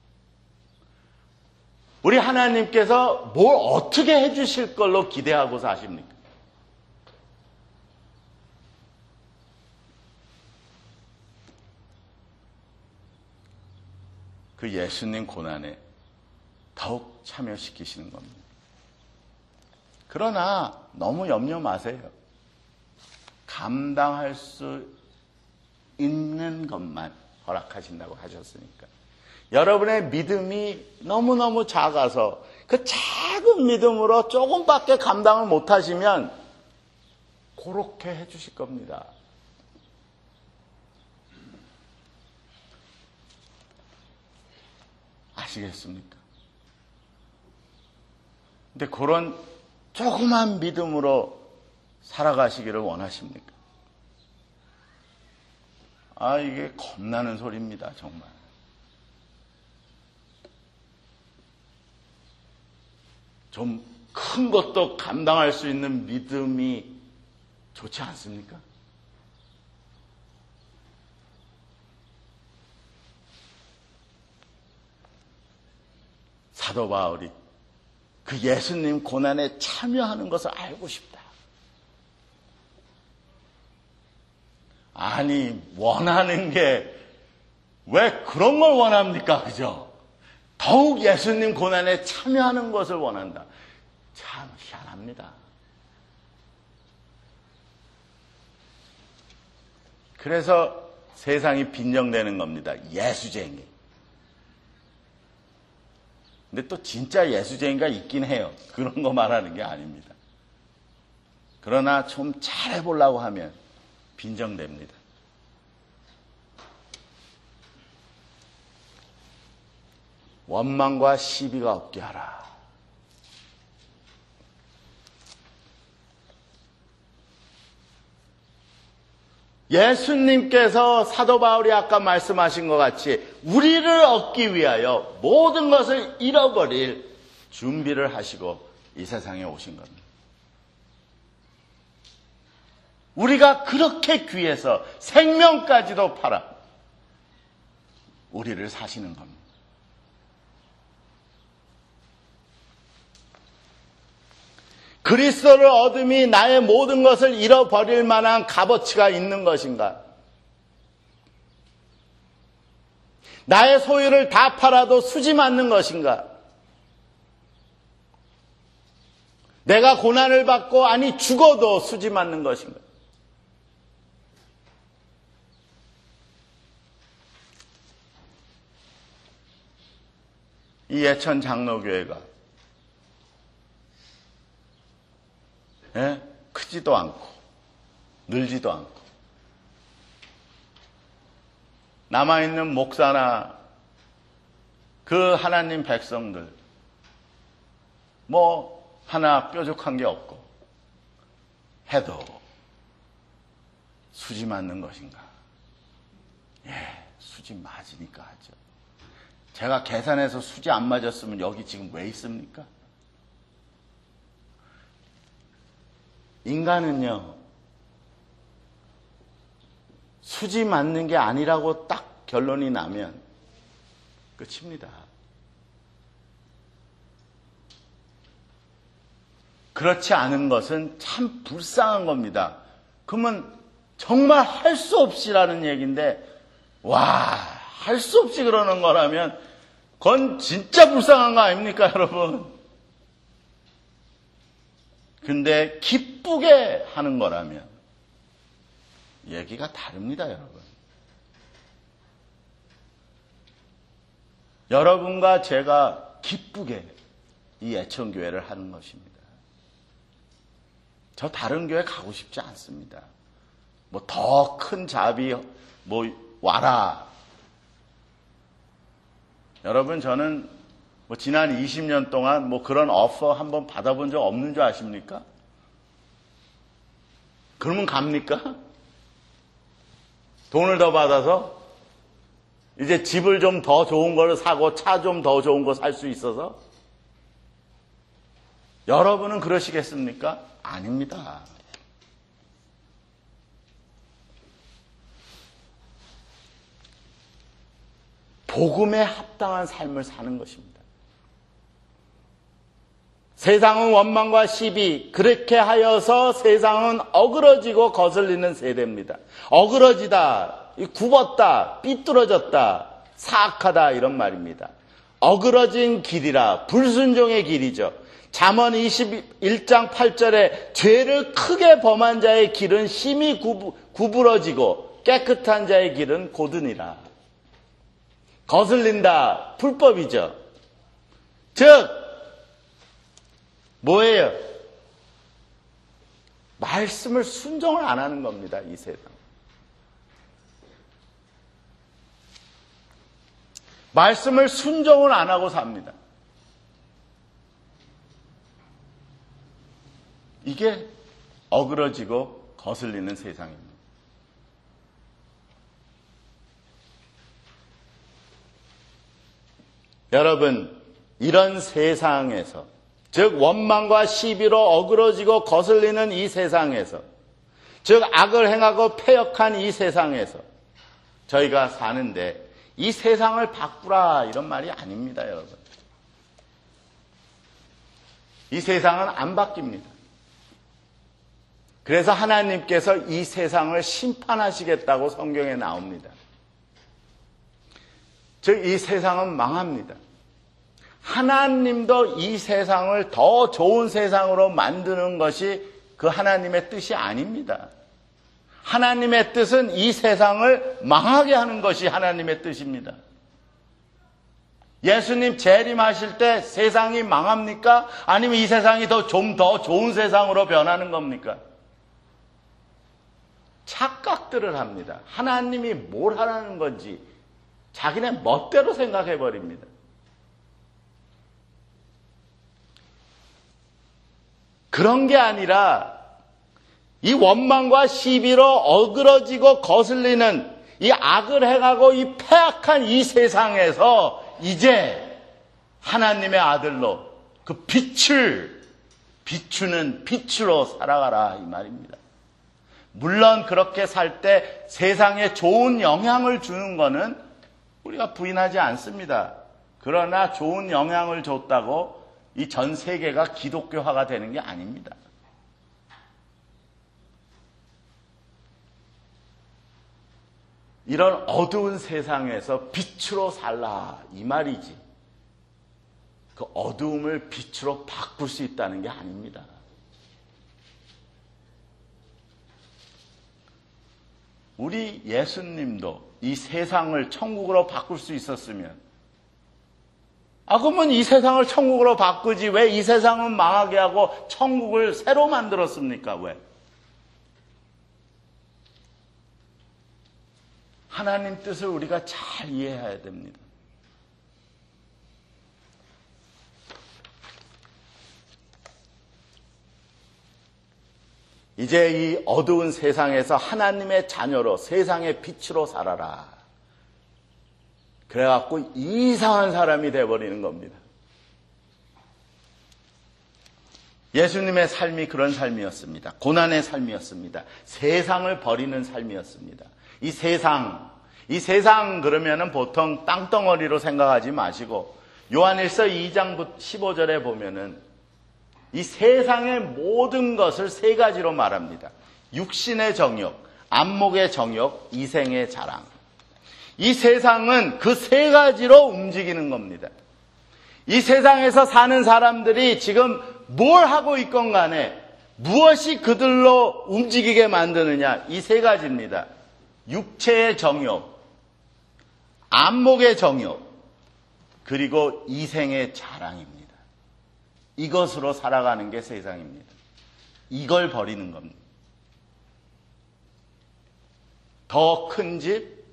우리 하나님께서 뭘 어떻게 해주실 걸로 기대하고 사십니까? 그 예수님 고난에 더욱 참여시키시는 겁니다. 그러나 너무 염려 마세요. 감당할 수 있는 것만 허락하신다고 하셨으니까. 여러분의 믿음이 너무너무 작아서 그 작은 믿음으로 조금밖에 감당을 못하시면 그렇게 해주실 겁니다. 아시겠습니까? 근데 그런 조그만 믿음으로 살아가시기를 원하십니까? 아, 이게 겁나는 소리입니다, 정말. 좀 큰 것도 감당할 수 있는 믿음이 좋지 않습니까? 사도 바울이 그 예수님 고난에 참여하는 것을 알고 싶다. 아니, 원하는 게 왜 그런 걸 원합니까? 그죠? 더욱 예수님 고난에 참여하는 것을 원한다. 참 희한합니다. 그래서 세상이 빈정되는 겁니다. 예수쟁이. 근데 또 진짜 예수쟁이가 있긴 해요. 그런 거 말하는 게 아닙니다. 그러나 좀 잘해보려고 하면 빈정됩니다. 원망과 시비가 없게 하라. 예수님께서 사도 바울이 아까 말씀하신 것 같이 우리를 얻기 위하여 모든 것을 잃어버릴 준비를 하시고 이 세상에 오신 겁니다. 우리가 그렇게 귀해서 생명까지도 팔아 우리를 사시는 겁니다. 그리스도를 얻음이 나의 모든 것을 잃어버릴 만한 값어치가 있는 것인가? 나의 소유를 다 팔아도 수지 맞는 것인가? 내가 고난을 받고 아니 죽어도 수지 맞는 것인가? 이 예천 장로교회가 예? 크지도 않고 늘지도 않고 남아있는 목사나 그 하나님 백성들 뭐 하나 뾰족한 게 없고 해도 수지 맞는 것인가? 예, 수지 맞으니까 하죠. 제가 계산해서 수지 안 맞았으면 여기 지금 왜 있습니까? 인간은요, 수지 맞는 게 아니라고 딱 결론이 나면 끝입니다. 그렇지 않은 것은 참 불쌍한 겁니다. 그러면 정말 할 수 없이라는 얘기인데, 와, 할 수 없이 그러는 거라면 그건 진짜 불쌍한 거 아닙니까, 여러분? 근데 기쁘게 하는 거라면 얘기가 다릅니다, 여러분. 여러분과 제가 기쁘게 이 예천교회를 하는 것입니다. 저 다른 교회 가고 싶지 않습니다. 뭐 더 큰 잡이 뭐 와라. 여러분, 저는 뭐 지난 이십 년 동안 뭐 그런 오퍼 한번 받아본 적 없는 줄 아십니까? 그러면 갑니까? 돈을 더 받아서 이제 집을 좀 더 좋은 걸 사고 차 좀 더 좋은 거 살 수 있어서? 여러분은 그러시겠습니까? 아닙니다. 복음에 합당한 삶을 사는 것입니다. 세상은 원망과 시비, 그렇게 하여서 세상은 어그러지고 거슬리는 세대입니다. 어그러지다, 굽었다, 삐뚤어졌다, 사악하다 이런 말입니다. 어그러진 길이라 불순종의 길이죠. 잠언 이십일 장 팔 절에 죄를 크게 범한 자의 길은 심히 구부, 구부러지고 깨끗한 자의 길은 고드니라. 거슬린다, 불법이죠. 즉 뭐예요? 말씀을 순종을 안 하는 겁니다. 이 세상. 말씀을 순종을 안 하고 삽니다. 이게 어그러지고 거슬리는 세상입니다. 여러분, 이런 세상에서, 즉 원망과 시비로 어그러지고 거슬리는 이 세상에서, 즉 악을 행하고 패역한 이 세상에서 저희가 사는데 이 세상을 바꾸라 이런 말이 아닙니다, 여러분. 이 세상은 안 바뀝니다. 그래서 하나님께서 이 세상을 심판하시겠다고 성경에 나옵니다. 즉 이 세상은 망합니다. 하나님도 이 세상을 더 좋은 세상으로 만드는 것이 그 하나님의 뜻이 아닙니다. 하나님의 뜻은 이 세상을 망하게 하는 것이 하나님의 뜻입니다. 예수님 재림하실 때 세상이 망합니까? 아니면 이 세상이 더 좀 더 좋은 세상으로 변하는 겁니까? 착각들을 합니다. 하나님이 뭘 하라는 건지 자기네 멋대로 생각해 버립니다. 그런 게 아니라 이 원망과 시비로 어그러지고 거슬리는 이 악을 행하고 이 패악한 이 세상에서 이제 하나님의 아들로 그 빛을 비추는 빛으로 살아가라 이 말입니다. 물론 그렇게 살 때 세상에 좋은 영향을 주는 것은 우리가 부인하지 않습니다. 그러나 좋은 영향을 줬다고 이 전 세계가 기독교화가 되는 게 아닙니다. 이런 어두운 세상에서 빛으로 살라 이 말이지. 그 어두움을 빛으로 바꿀 수 있다는 게 아닙니다. 우리 예수님도 이 세상을 천국으로 바꿀 수 있었으면, 아, 그러면 이 세상을 천국으로 바꾸지 왜 이 세상은 망하게 하고 천국을 새로 만들었습니까? 왜? 하나님 뜻을 우리가 잘 이해해야 됩니다. 이제 이 어두운 세상에서 하나님의 자녀로 세상의 빛으로 살아라. 그래갖고 이상한 사람이 돼버리는 겁니다. 예수님의 삶이 그런 삶이었습니다. 고난의 삶이었습니다. 세상을 버리는 삶이었습니다. 이 세상, 이 세상 그러면은 보통 땅덩어리로 생각하지 마시고 요한일서 이 장 십오 절에 보면은 이 세상의 모든 것을 세 가지로 말합니다. 육신의 정욕, 안목의 정욕, 이생의 자랑. 이 세상은 그 세 가지로 움직이는 겁니다. 이 세상에서 사는 사람들이 지금 뭘 하고 있건 간에 무엇이 그들로 움직이게 만드느냐, 이 세 가지입니다. 육체의 정욕, 안목의 정욕, 그리고 이생의 자랑입니다. 이것으로 살아가는 게 세상입니다. 이걸 버리는 겁니다. 더 큰 집,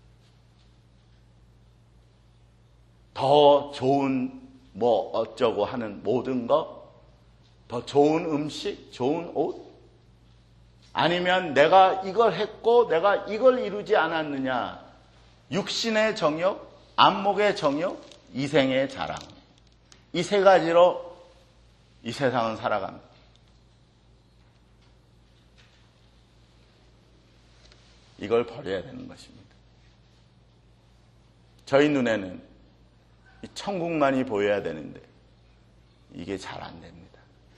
더 좋은 뭐 어쩌고 하는 모든 것, 더 좋은 음식, 좋은 옷, 아니면 내가 이걸 했고 내가 이걸 이루지 않았느냐, 육신의 정욕, 안목의 정욕, 이생의 자랑, 이 세 가지로 이 세상은 살아갑니다. 이걸 버려야 되는 것입니다. 저희 눈에는 이 천국만이 보여야 되는데 이게 잘 안 됩니다.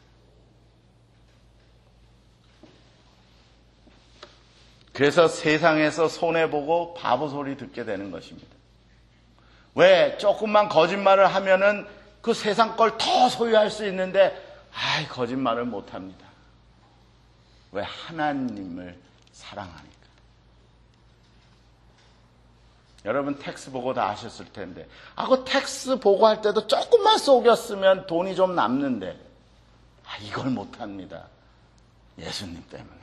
그래서 세상에서 손해보고 바보 소리 듣게 되는 것입니다. 왜? 조금만 거짓말을 하면은 그 세상 걸 더 소유할 수 있는데, 아이, 거짓말을 못합니다. 왜? 하나님을 사랑하니까. 여러분 텍스 보고 다 아셨을 텐데, 아, 그 텍스 보고할 때도 조금만 속였으면 돈이 좀 남는데, 아, 이걸 못합니다. 예수님 때문에.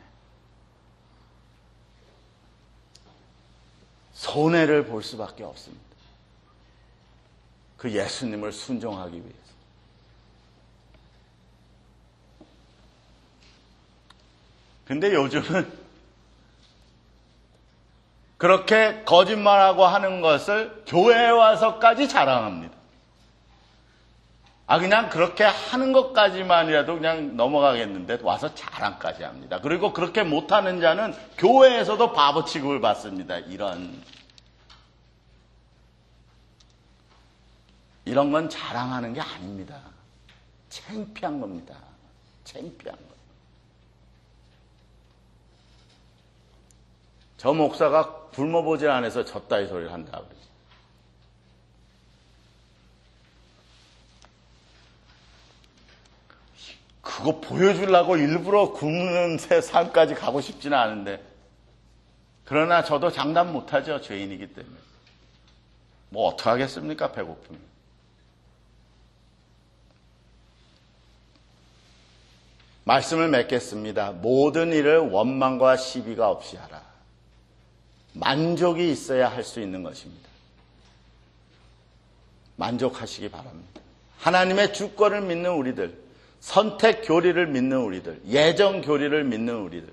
손해를 볼 수밖에 없습니다. 그 예수님을 순종하기 위해서. 근데 요즘은 그렇게 거짓말하고 하는 것을 교회에 와서까지 자랑합니다. 아, 그냥 그렇게 하는 것까지만이라도 그냥 넘어가겠는데 와서 자랑까지 합니다. 그리고 그렇게 못하는 자는 교회에서도 바보 취급을 받습니다. 이런 이런 건 자랑하는 게 아닙니다. 창피한 겁니다. 창피한 거. 저 목사가 굶어보질 않아서 졌다 이 소리를 한다 그러지. 그거 보여주려고 일부러 굶는 새 삶까지 가고 싶지는 않은데, 그러나 저도 장담 못하죠. 죄인이기 때문에. 뭐 어떡하겠습니까? 배고프면. 말씀을 맺겠습니다. 모든 일을 원망과 시비가 없이 하라. 만족이 있어야 할 수 있는 것입니다. 만족하시기 바랍니다. 하나님의 주권을 믿는 우리들, 선택 교리를 믿는 우리들, 예정 교리를 믿는 우리들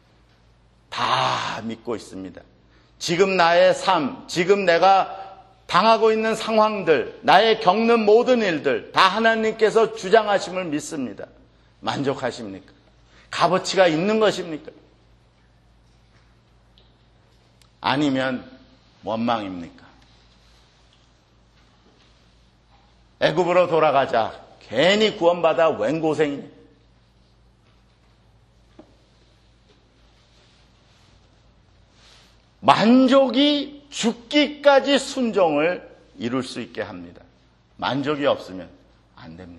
다 믿고 있습니다. 지금 나의 삶, 지금 내가 당하고 있는 상황들, 나의 겪는 모든 일들 다 하나님께서 주장하심을 믿습니다. 만족하십니까? 값어치가 있는 것입니까? 아니면 원망입니까? 애굽으로 돌아가자. 괜히 구원받아 웬 고생이네. 만족이 죽기까지 순종을 이룰 수 있게 합니다. 만족이 없으면 안 됩니다.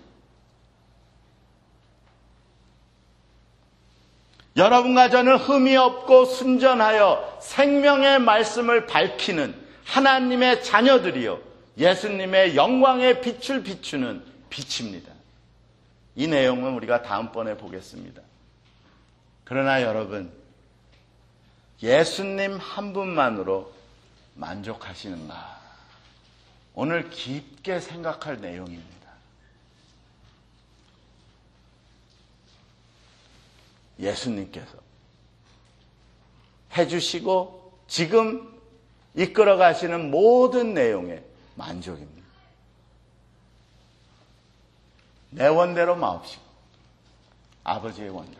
여러분과 저는 흠이 없고 순전하여 생명의 말씀을 밝히는 하나님의 자녀들이요, 예수님의 영광의 빛을 비추는 빛입니다. 이 내용은 우리가 다음번에 보겠습니다. 그러나 여러분, 예수님 한 분만으로 만족하시는가? 오늘 깊게 생각할 내용입니다. 예수님께서 해주시고 지금 이끌어 가시는 모든 내용에 만족입니다. 내 원대로 마옵시고 아버지의 원대로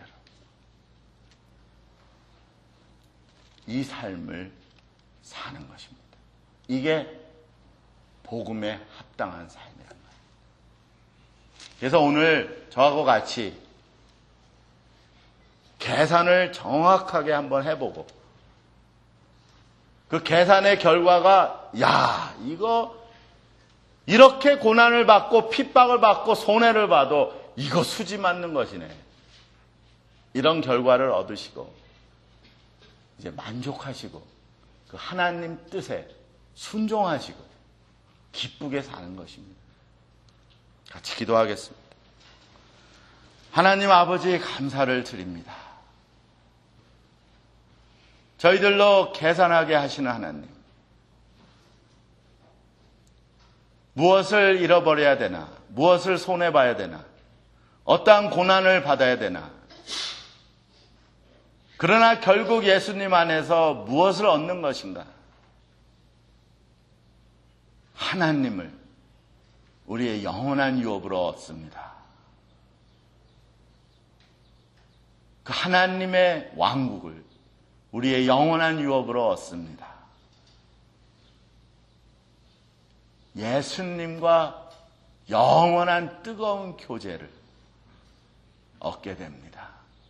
이 삶을 사는 것입니다. 이게 복음에 합당한 삶이란 말이에요. 그래서 오늘 저하고 같이 계산을 정확하게 한번 해보고 그 계산의 결과가 야, 이거 이렇게 고난을 받고 핍박을 받고 손해를 봐도 이거 수지 맞는 것이네. 이런 결과를 얻으시고 이제 만족하시고 그 하나님 뜻에 순종하시고 기쁘게 사는 것입니다. 같이 기도하겠습니다. 하나님 아버지 감사를 드립니다. 저희들로 계산하게 하시는 하나님, 무엇을 잃어버려야 되나, 무엇을 손해봐야 되나, 어떠한 고난을 받아야 되나, 그러나 결국 예수님 안에서 무엇을 얻는 것인가? 하나님을 우리의 영원한 유업으로 얻습니다. 그 하나님의 왕국을 우리의 영원한 유업으로 얻습니다. 예수님과 영원한 뜨거운 교제를 얻게 됩니다.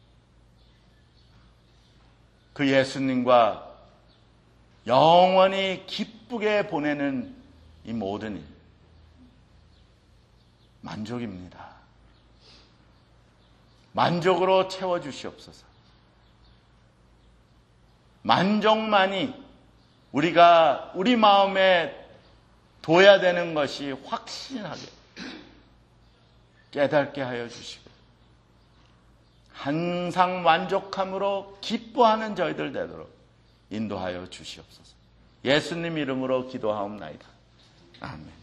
그 예수님과 영원히 기쁘게 보내는 이 모든 일, 만족입니다. 만족으로 채워주시옵소서. 만족만이 우리가 우리 마음에 둬야 되는 것이 확신하게 깨닫게 하여 주시고, 항상 만족함으로 기뻐하는 저희들 되도록 인도하여 주시옵소서. 예수님 이름으로 기도하옵나이다. 아멘.